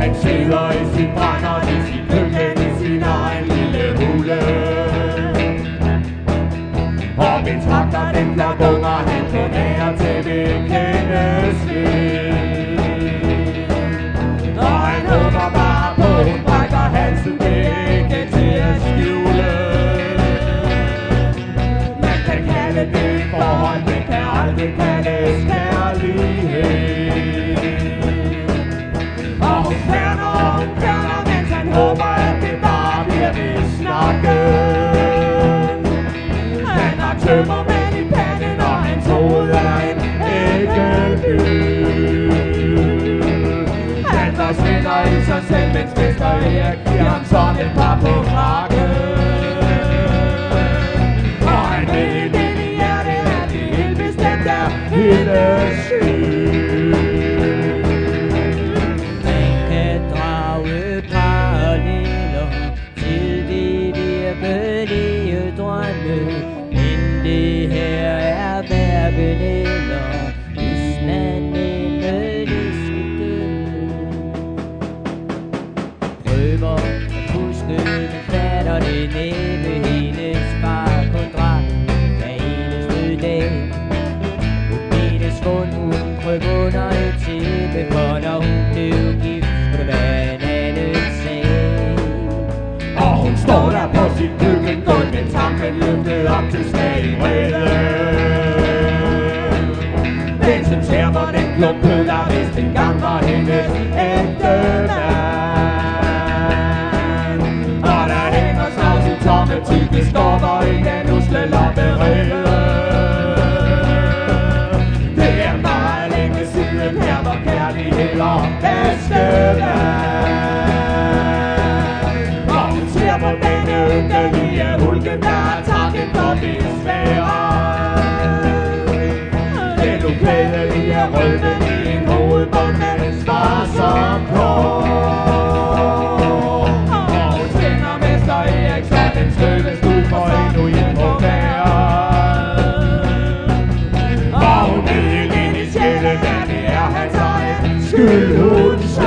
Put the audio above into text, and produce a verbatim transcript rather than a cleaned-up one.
Han sidder i sin brænder, i sin køkken, i sin egen lille hule. Og betragter den der bunger, han turnerer til bekendes liv. Og han håber bare på, hun brækker halsen, det er ikke til at skjule. Man kan kalde det et forhold, det kan aldrig kaldes kærlighed. Og hun færner, og hun færner, mens han håber, at det bare bliver ved snakken. Han har tømmermænd i panden, og hans hoved er en æggelby. Han forsvinder i sig selv, mens Mester Erik giver ham sådan et par på krakken. Og han ved helt ind i hjertet, at det helt bestemt er hendes skyld. Man kan drage paralleller til de virkelige drømme, men det her er hverken eller, hvis man endelig skulle prøver at huske, men fatter det næppe hendes sparekontrakt hver eneste dag. Hun menes fund, hun kryb under et tæppe, for når hun blev gift, skulle det være en anden sag. Og hun står der på sit køkkengulv med tanken løftet op til slag i vrede. Mens hun ser på den klump kød, der vist engang var hendes ægte mand. Og der hænger snart sin tomme tykke skorper i den usle lopperede. Det er meget længe siden her, hvor kærlighed og bedste vand. Og hun ser på denne yndelige hulken, der har takken på besværet. Den uklædelige rødmen i en hovedbund med en svar som kår. Og hun sender Mester Erik så den støvest ud for endnu en på bæret. Og hun ved helt ind i sjælen, at det er hans egen skyld, hun så.